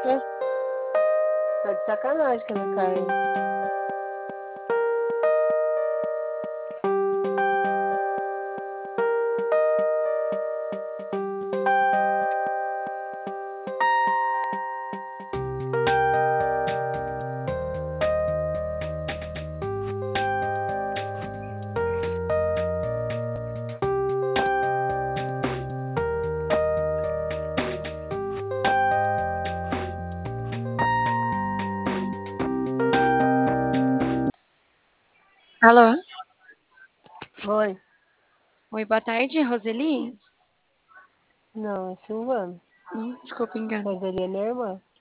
É, tá de sacanagem que ela cai. Alô? Oi. Oi, boa tarde, Roseli? Não, é Silvana. Desculpa, engano. Roseli é minha irmã.